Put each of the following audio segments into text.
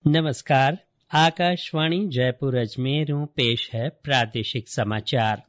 नमस्कार। आकाशवाणी जयपुर अजमेर पेश है प्रादेशिक समाचार।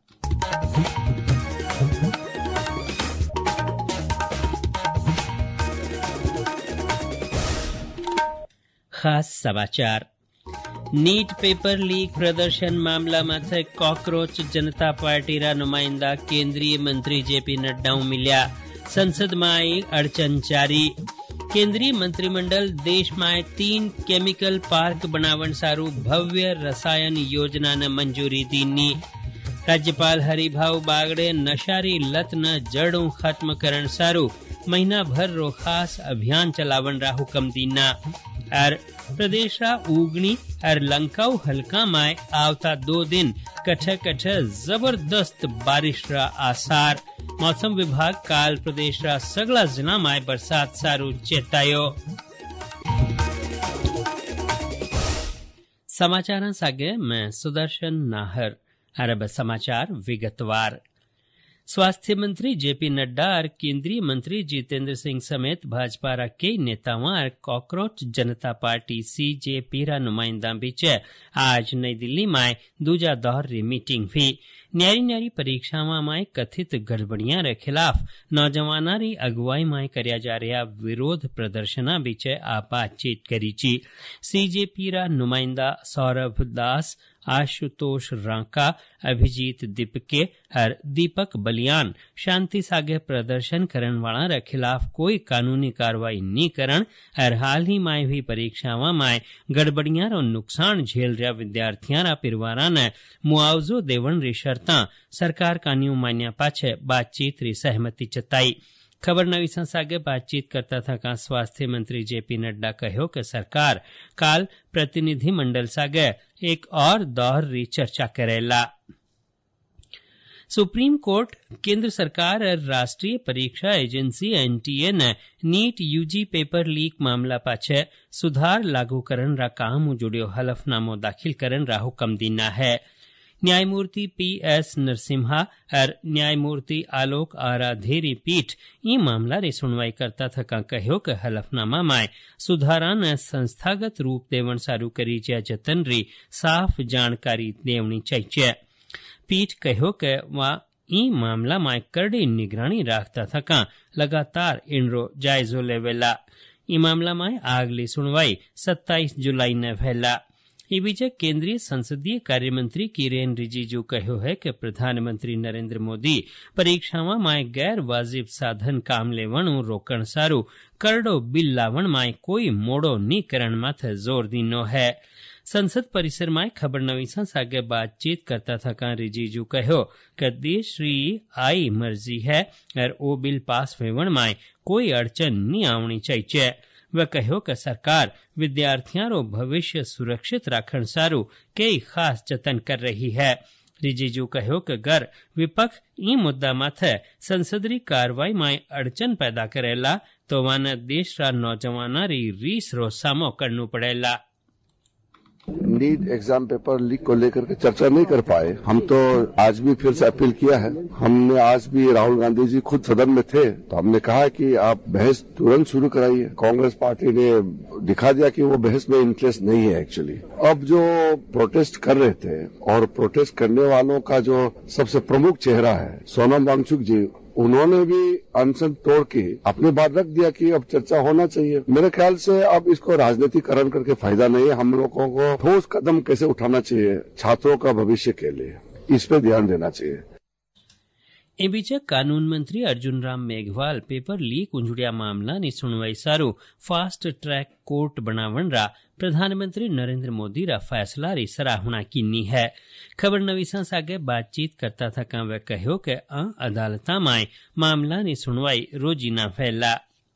खास समाचार। नीट पेपर लीक प्रदर्शन मामला माथे कॉकरोच जनता पार्टी नुमाइंदा केंद्रीय मंत्री जेपी नड्डा मिल्या। संसद में अड़चन जारी। केंद्रीय मंत्रिमंडल देश में 3 केमिकल पार्क बनावण सारू भव्य रसायन योजना ने मंजूरी दीनी। राज्यपाल हरिभाऊ बागड़े नशारी लत न जड़ों खत्म करण सारू महीना भर रो खास अभियान चलावन रा हुक्म दीना। और प्रदेश रा उगनी और लंकाऊ हल्का में आवता 2 दिन कठ जबरदस्त बारिश रा आसार। मौसम विभाग काल प्रदेश रा सगला जिला में बरसात सारू चेतायो। समाचार सागे मैं सुदर्शन नाहर। अरब समाचार विगतवार। स्वास्थ्य मंत्री जेपी नड्डा और केंद्रीय मंत्री जितेंद्र सिंह समेत भाजपा रा कई नेताओं और कॉकरोच जनता पार्टी सीजेपी रा नुमाइंदा बीच आज नई दिल्ली में दूजा दौर री मीटिंग हुई। न्यारी परीक्षाओं में कथित गड़बड़ियां रे खिलाफ नौजवाना री अगुवाई में करया जा रहा विरोध प्रदर्शना बीच आ बातचीत करी ची। सीजेपी रा नुमाइंदा सौरभ दास, आशुतोष रांका, अभिजीत दीपके और दीपक बलियान शांति सागे प्रदर्शन करण वाला रे खिलाफ कोई कानूनी कार्रवाई नी करन और हाल ही में हुई परीक्षाओं में गड़बड़ियां रो नुकसान झेल रहा विद्यार्थियों रा परिवारा ने मुआवजो देवन री शर्तां सरकार कानून मान्या पाछे बातचीत री सहमति जताई। खबर नवीसा सागे बातचीत करता था स्वास्थ्य मंत्री जेपी नड्डा कहो कि सरकार काल प्रतिनिधि मंडल सागे एक और दौर री चर्चा करेला। सुप्रीम कोर्ट केंद्र सरकार और राष्ट्रीय परीक्षा एजेंसी एनटीए ने नीट यूजी पेपर लीक मामला पाछे सुधार लागू करन रा काम जुड़ियो हलफनामो दाखिल करन रा हुक्म दीना है। न्यायमूर्ति पीएस नरसिम्हा और न्यायमूर्ति आलोक आराधेरी पीठ ई मामला री सुनवाई करता थका कहो कि हलफनामा में सुधारा ने संस्थागत रूप देवन सारू करी ज्या जतन री साफ जानकारी देवनी चाहिए। पीठ कहो कि वा ई मामला में करड़ी निगरानी राखता थका लगातार इनरो जायजो लेवेला। ई मामला में आगली सुनवाई 27 जुलाई ने भेला। ई बीच केंद्रीय संसदीय कार्य मंत्री किरेन रिजिजू कहो है कि प्रधानमंत्री नरेंद्र मोदी परीक्षाओं में गैर वाजिब साधन काम लेवण रोकण सारू करड़ो बिल लावण में कोई मोड़ो नी करण माथे जोर दीनो है। संसद परिसर में खबर नवीसा सागे बातचीत करता थका रिजिजू कहो कि देश री आई मर्जी है और ओ बिल पास वेवण में कोई अड़चन नी आवनी चाहिए। वह कहो कि सरकार विद्यार्थियों रो भविष्य सुरक्षित राखण सारू कई खास जतन कर रही है। रिजिजू कहो कि गर विपक्ष ई मुद्दा माथे संसद री कार्रवाई में अड़चन पैदा करेला तो वाने देश रा नौजवाना री रीस रो सामो करनू पड़ेला। नीट एग्जाम पेपर लीक को लेकर के चर्चा नहीं कर पाए। हम तो आज भी फिर से अपील किया है। हमने आज भी राहुल गांधी जी खुद सदन में थे तो हमने कहा कि आप बहस तुरंत शुरू कराइए। कांग्रेस पार्टी ने दिखा दिया कि वो बहस में इंटरेस्ट नहीं है। एक्चुअली अब जो प्रोटेस्ट कर रहे थे और प्रोटेस्ट करने वालों का जो सबसे प्रमुख चेहरा है सोनम वांगचुक जी, उन्होंने भी अनशन तोड़ के अपनी बात रख दिया कि अब चर्चा होना चाहिए। मेरे ख्याल से अब इसको राजनीतिकरण करके फायदा नहीं है। हम लोगों को ठोस कदम कैसे उठाना चाहिए छात्रों का भविष्य के लिए, इस पे ध्यान देना चाहिए। ए बीच कानून मंत्री अर्जुन राम मेघवाल पेपर लीक उंजुड़िया मामला नी सुनवाई सारू फास्ट ट्रैक कोर्ट बनावण रा प्रधानमंत्री नरेंद्र मोदी रा फैसला री सराहना कीनी है। खबर नवीसा सागे बातचीत करता था वे कहो कि अदालता में मामला नी सुनवाई रोजीना फैला।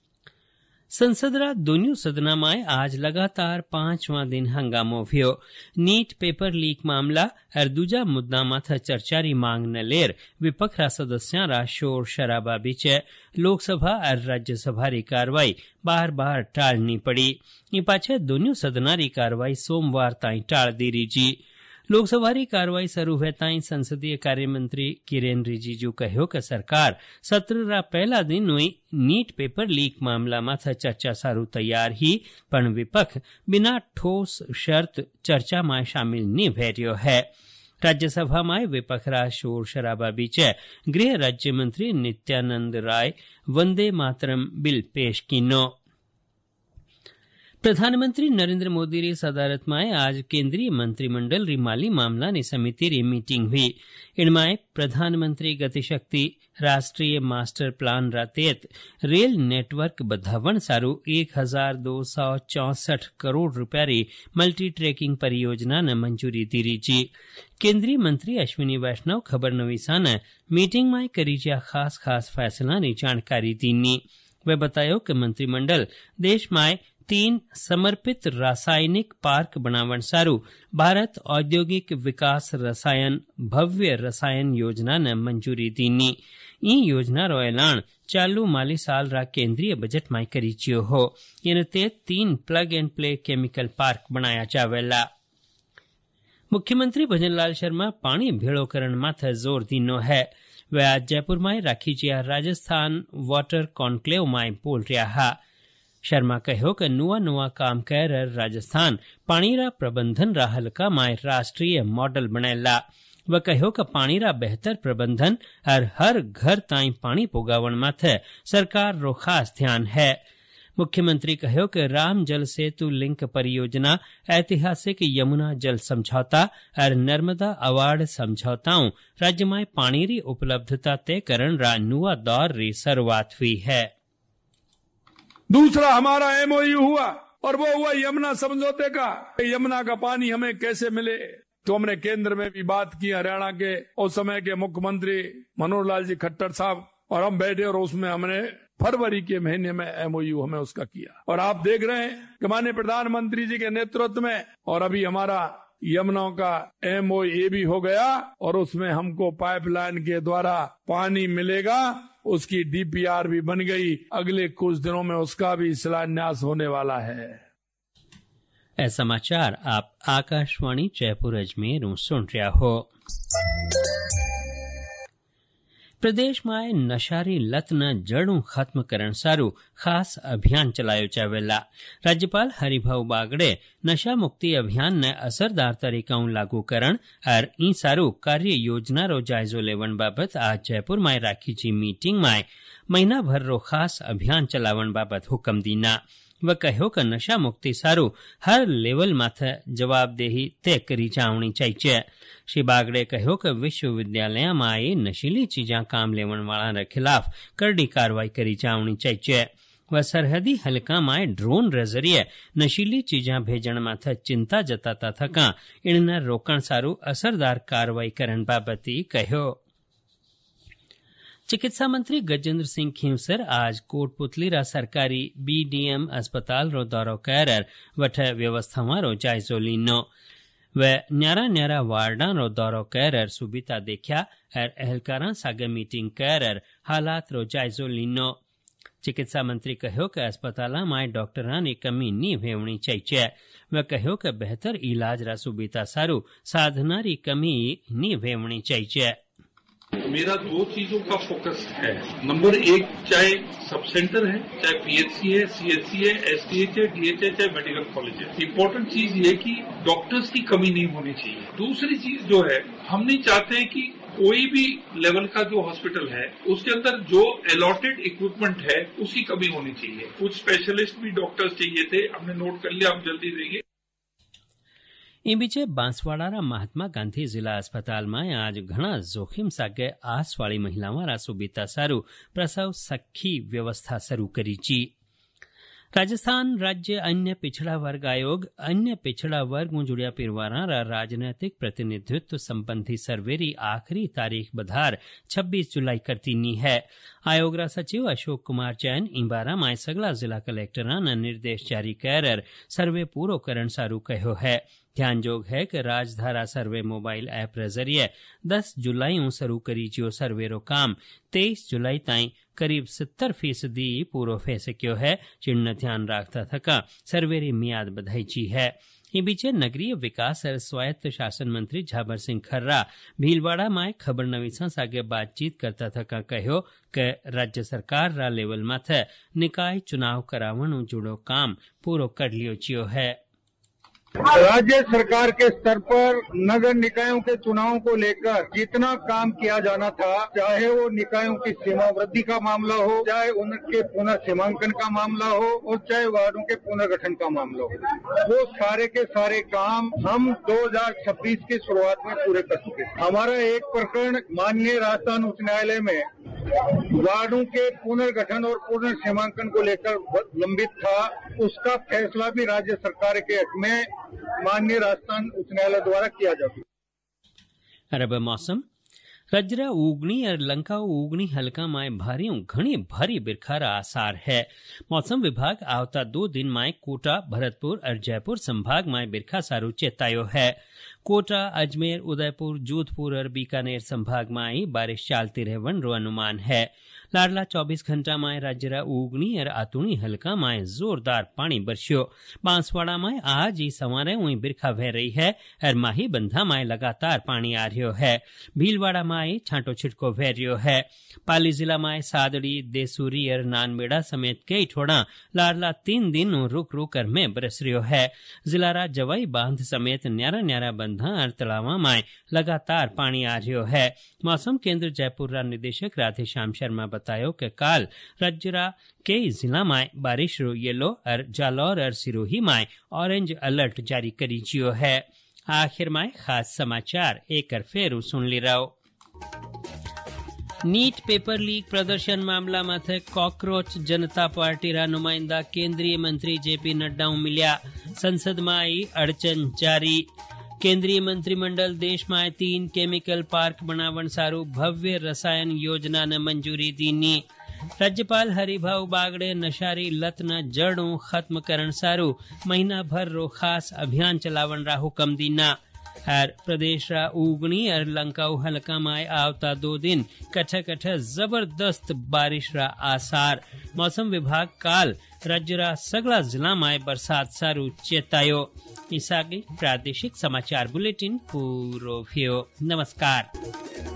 संसद रा दोनों सदना में आज लगातार 5वां दिन हंगामो हुयो। नीट पेपर लीक मामला और दूजा मुद्दा माथा चर्चा री मांग न लेर विपक्ष रा सदस्यां रा शोर शराबा बीच लोकसभा और राज्यसभा री कार्रवाई बार बार टालनी पड़ी। ई पाछे दोनों सदना री कार्रवाई सोमवार ताई टाल दी रही जी। लोकसभा री कार्रवाई शरू हुए ताई संसदीय कार्य मंत्री किरेन रिजिजू कहो कि सरकार सत्र रा पहला दिन हुई नीट पेपर लीक मामला माथे चर्चा सारू तैयार ही पण विपक्ष बिना ठोस शर्त चर्चा में शामिल नहीं भेरियो है। राज्यसभा में विपक्ष रा शोर शराबा बीचे गृह राज्य मंत्री नित्यानंद राय वंदे मातरम बिल पेश कीनो। प्रधानमंत्री नरेंद्र मोदी री सदारत में आज केंद्रीय मंत्रिमंडल री माली मामला नी समिति री मीटिंग हुई। इनमें प्रधानमंत्री गतिशक्ति राष्ट्रीय मास्टर प्लान रा तहत रेल नेटवर्क बधावण सारू 1264 करोड़ रुपया री मल्टी ट्रैकिंग परियोजना ने मंजूरी दी ची। केंद्रीय मंत्री अश्विनी वैष्णव खबर नवीसा ने मीटिंग में करी खास फैसला नी जानकारी दी। वे बतायो कि मंत्रिमंडल देश में 3 समर्पित रासायनिक पार्क बनावण सारू भारत औद्योगिक विकास रसायन भव्य रसायन योजना ने मंजूरी दीनी। ई योजना रो ऐलान चालू माली साल रा केंद्रीय बजट में करी चियो हो। इन ते 3 plug and play chemical park बनाया जावेला। मुख्यमंत्री भजनलाल शर्मा पानी भेड़ो करण माथे जोर दीनो है। वे आज जयपुर में राखी जिया राजस्थान वाटर कॉन्क्लेव में बोल रहा हा। शर्मा कहो कि नुआ काम कर राजस्थान पानी रा प्रबंधन रा हल्का में राष्ट्रीय मॉडल बनेला। वह कहो कि पानी रा बेहतर प्रबंधन और हर घर ताई पानी पुगावण माथे सरकार रो खास ध्यान है। मुख्यमंत्री कहो कि राम जल सेतु लिंक परियोजना ऐतिहासिक यमुना जल समझौता और नर्मदा अवार्ड समझौताओं राज्य में पानी री उपलब्धता तय करण रा नुआ दौर री शुरुआत हुई है। दूसरा हमारा एमओयू हुआ और वो हुआ यमुना समझौते का। यमुना का पानी हमें कैसे मिले, तो हमने केंद्र में भी बात की, हरियाणा के उस समय के मुख्यमंत्री मनोहर लाल जी खट्टर साहब और हम बैठे और उसमें हमने फरवरी के महीने में एमओयू हमें उसका किया। और आप देख रहे हैं कि माननीय प्रधानमंत्री जी के नेतृत्व में और अभी हमारा यमुना का एमओए भी हो गया और उसमें हमको पाइपलाइन के द्वारा पानी मिलेगा। उसकी डीपीआर भी बन गई। अगले कुछ दिनों में उसका भी शिलान्यास होने वाला है। समाचार आप आकाशवाणी जयपुर अजमेर सुन रहा हो। प्रदेश में नशारी लत न जड़ों खत्म करण सारू खास अभियान चलायो जावेला। राज्यपाल हरिभाऊ बागड़े नशा मुक्ति अभियान ने असरदार तरीकाओं लागू करण और ई सारू कार्य योजना रो जायजो लेवन बाबत आज जयपुर में राखी जी मीटिंग में महीना भर रो खास अभियान चलावन बाबत हुक्म दीना। वह कहो कि नशा मुक्ति सारू हर लेवल माथे जवाबदेही तय करी जावनी चाहिए। श्री बागड़े कहो कि विश्वविद्यालय में आई नशीली चीजा काम लेवन वाला खिलाफ करड़ी कार्रवाई करी जावनी चाहिए। वह सरहदी हलका में ड्रोन रे जरिए नशीली चीजा भेजण माथे चिंता जताता थका इनने रोकण सारू असरदार कार्रवाई करन बाबती कहो। चिकित्सा मंत्री गजेंद्र सिंह खींवसर आज कोटपुतली रा सरकारी बीडीएम अस्पताल रो दौरो कर वठे व्यवस्थावां रो जायजो लीनो। वे न्यारा वार्डा रो दौरो कर सुविधा देखा और एहलकारां सागे मीटिंग कर हालात रो जायजो लीनो। चिकित्सा मंत्री कहो कि अस्पताल में डॉक्टरां नी कमी नी भेवणी चाहिए। वे कहो कि बेहतर इलाज रा सुविधा सारू साधना री कमी नी भेवणी चाहिए। मेरा 2 चीजों का फोकस है। नंबर 1, चाहे सब सेंटर है, चाहे पीएचसी है, सीएचसी है, एसटीएच है, डीएचएच है, मेडिकल कॉलेज है। इम्पोर्टेंट चीज ये कि डॉक्टर्स की कमी नहीं होनी चाहिए। दूसरी चीज जो है, हम नहीं चाहते हैं कि कोई भी लेवल का जो हॉस्पिटल है उसके अंदर जो अलॉटेड इक्विपमेंट है उसकी कमी होनी चाहिए। कुछ स्पेशलिस्ट भी डॉक्टर्स चाहिए थे, हमने नोट कर लिया, हम जल्दी देंगे। इन बीचे बांसवाड़ा महात्मा गांधी जिला अस्पताल में आज घना जोखिम सागे आस वाली महिलाओं रा सुविधा सारू प्रसव सखी व्यवस्था शुरू करी ची। राजस्थान राज्य अन्य पिछड़ा वर्ग आयोग अन्य पिछड़ा वर्ग में जुड़िया परिवारां रा राजनैतिक प्रतिनिधित्व संबंधी सर्वे री आखिरी तारीख बधार 26 जुलाई करती नी है। आयोग रा सचिव अशोक कुमार जैन इंबारा में सगला जिला कलेक्टरां ने निर्देश जारी कर सर्वे पूरो करण सारू कहो है। ध्यानजोग है कि राजधारा सर्वे मोबाइल ऐप रे जरिए 10 जुलाई शुरू करी जियो सर्वे रो काम 23 जुलाई ताई करीब 70% पूरो फे सक्यो है। जिन ध्यान राखता थका सर्वे री मियाद बधाई ची है। ये बीचे नगरीय विकास और स्वायत्त शासन मंत्री झाबर सिंह खर्रा भीलवाड़ा में खबर नवीसा सागे बातचीत करता था कहो कि राज्य सरकार रा लेवल माथे निकाय चुनाव करावण जुड़ो काम पूरो कर लियो चियो है। राज्य सरकार के स्तर पर नगर निकायों के चुनाव को लेकर जितना काम किया जाना था, चाहे वो निकायों की सीमा वृद्धि का मामला हो, चाहे उनके पुनर्सीमांकन का मामला हो और चाहे वार्डों के पुनर्गठन का मामला हो, वो सारे के सारे काम हम 2026 की शुरुआत में पूरे कर चुके। हमारा एक प्रकरण माननीय राजस्थान उच्च न्यायालय में वार्डों के पुनर्गठन और पुनर्सीमांकन को लेकर लंबित था, उसका फैसला भी राज्य सरकार के हक में माननीय राजस्थान उच्च न्यायालय द्वारा किया जाता। अरब मौसम रजरा उगनी और लंका उगनी हल्का माए भारियों घनी भारी बिरखारा आसार है। मौसम विभाग आवता 2 दिन माए कोटा, भरतपुर और जयपुर संभाग माए बिरखा सारू चेतायो है। कोटा, अजमेर, उदयपुर, जोधपुर और बीकानेर संभाग में बारिश चालती रहवन रो अनुमान है। लाडला 24 घंटा में राज्यरा उगनी और आतुणी हल्का में जोरदार पानी बरस्यो। बांसवाड़ा में आज ही सवारे वही बिरखा बह रही है और माही बंधा में लगातार पानी आ रही है। भीलवाड़ा में छांटो छिटको बह रही है। पाली जिला में सादड़ी, देसूरी और नानबेड़ा समेत कई ठोड़ा लाडला 3 दिन रुक रुक कर में बरस रही है। जिलारा जवाई बांध समेत न्यारा न्यारा बंधा और तलावा में लगातार पानी आ रही है। मौसम केंद्र जयपुर रा निदेशक राधेश्याम शर्मा बतायो कि काल राज्यरा कई जिला में बारिश रो येलो और जालौर और सिरोही में ऑरेंज अलर्ट जारी करी जियो है। आखिर में खास समाचार एक फेर सुन ली रहो। नीट पेपर लीक प्रदर्शन मामला माथे कॉकरोच जनता पार्टी रा नुमाइंदा केंद्रीय मंत्री जेपी नड्डा मिल्या। संसद में आई अड़चन जारी। केंद्रीय मंत्रिमंडल देश में 3 केमिकल पार्क बनावण सारू भव्य रसायन योजना ने मंजूरी दीनी। राज्यपाल हरिभाऊ बागड़े नशारी लत न जड़ों खत्म करण सारू महीना भर रो खास अभियान चलावण रा हुक्म दीना। और प्रदेश रा उगनी और लंकाऊ हल्का में आवता 2 दिन कठ कठ जबरदस्त बारिश रा आसार। मौसम विभाग काल राज्य रा सगला जिला में बरसात सारू चेतायो। इस आगे प्रादेशिक समाचार बुलेटिन पूरो भयो। नमस्कार।